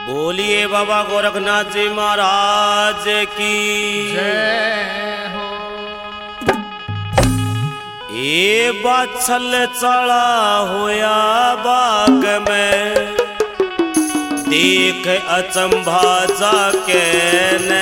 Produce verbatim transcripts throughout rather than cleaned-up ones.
बोलिए बाबा गोरखनाथ जी महाराज की जय हो। ये बाछल चढ़ा होया बाग में, देख अचंभा जाके ने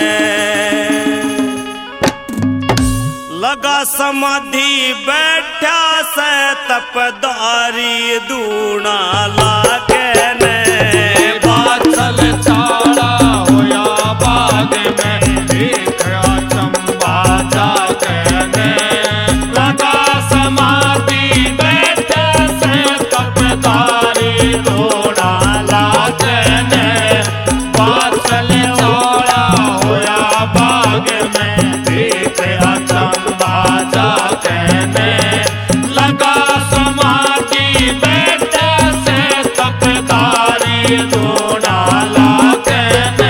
लगा समाधि बैठा से तपदारी दूना लागे ने। बाछल चढ़ा होया बाग में, देख अचंभा जाके ने लगा समाधि बैठा से तपदारी दूना लागे ने। बाछल चढ़ा होया बाग में, देख अचंभा जाके ने लगा समाधि बैठा से तपदारी दूना लागे ने।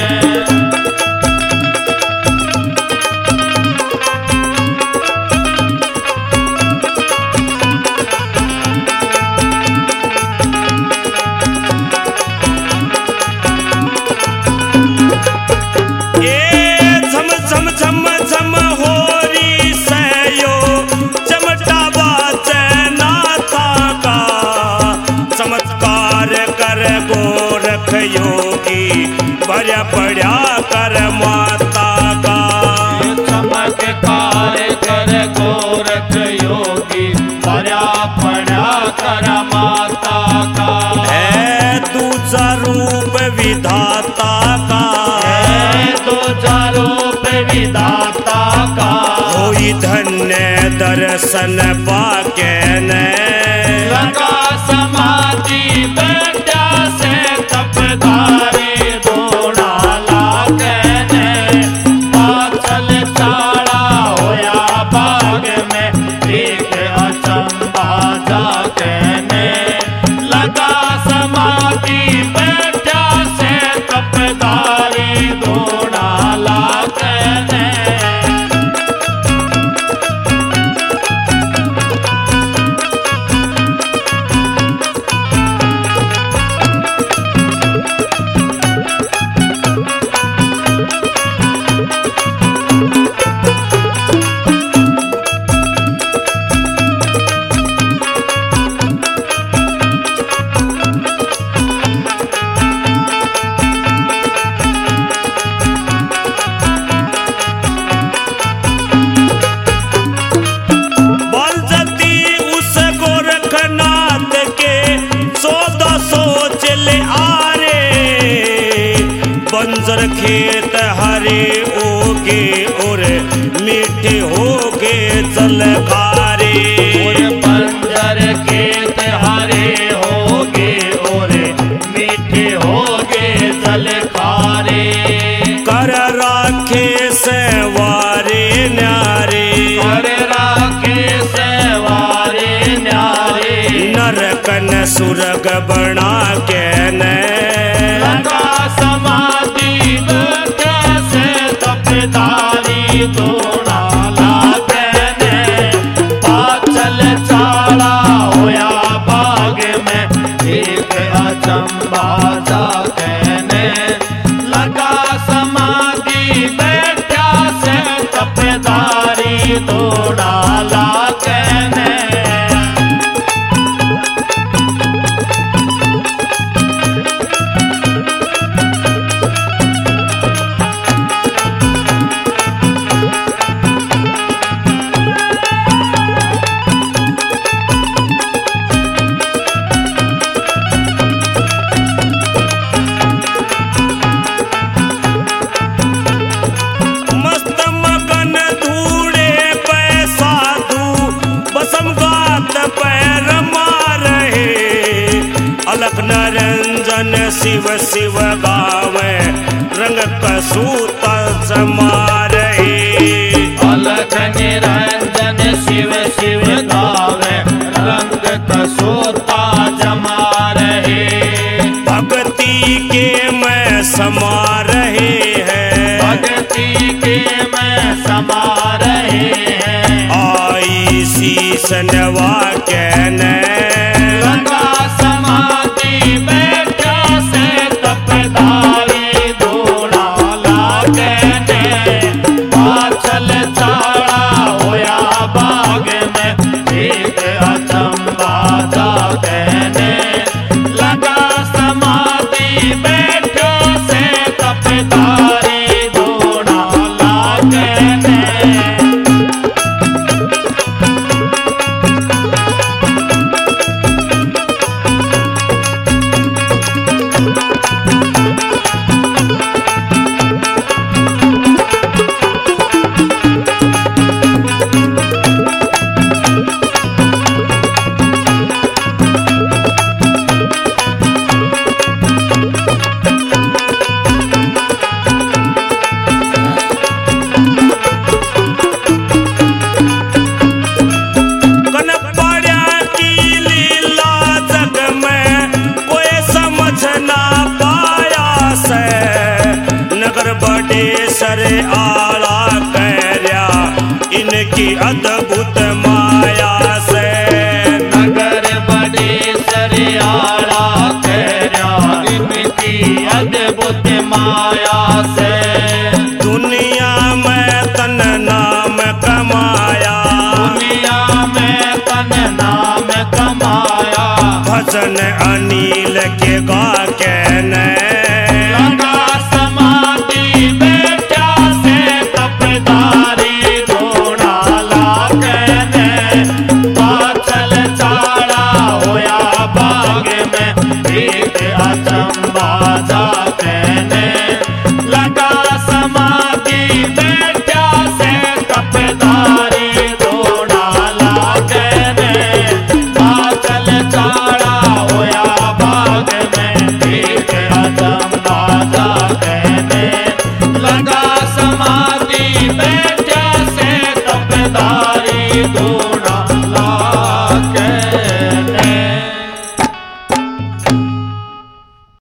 योगी भरा पड़ा कर माता का, चमत्कार कर गोरख योगी भरा पड़ा कर माता का। है दूजा रूप विधाता का, है दूजा रूप विधाता का। होई धन्य दर्शन पाके ने लगा समाधि बैठा से तपदारी दूना लागे ने। बाछल चढ़ा होया बाग में, देख अचंभा जाके ने लगा समाधि बैठा से तपदारी दूना लागे ने। बंजर खेत हरे ओगे और मीठे होगे जल खारे। बंजर खेत हरे होगे और मीठे होगे जल खारे। कर राखे सेवारे न्यारे, कर राखे सेवारे न्यारे। नरकन सुरग बना के ने लगा समाधि बैठा से तपदारी दूना लागे ने। बाछल चढ़ा होया बाग में, देख अचंभा जाके ने लगा समाधि बैठा से तपदारी दूना लागे ने। अलख निरंजन शिव शिव गावे, रंग कसूत जमा रहे। अलख निरंजन शिव शिव गावे, रंग कसूता जमा रहे। भक्ति के में समा रहे हैं, भक्ति के में समा रहे हैं। आई शीश नवा के ने लगा समाधि बैठा से तप बटेसर आला करया इनकी अद्भुत माया से। नगर बटेसर आला करया इनकी अद्भुत माया से। दुनिया में तन नाम कमाया, दुनिया में तन नाम कमाया। भजन अनिल के गा के ने लगा समाधि बैठा से तपदारी घोड़ा लागने। पाचल चाड़ा होया बाग में एक अचंबा जाते ने। लगा समाधि बैठा से तपदारी घोड़ा लागने। पाचल चाड़ा होया बाग में एक अचंबा जाते। लगा समाधि बैठा से तपदारी घोड़ा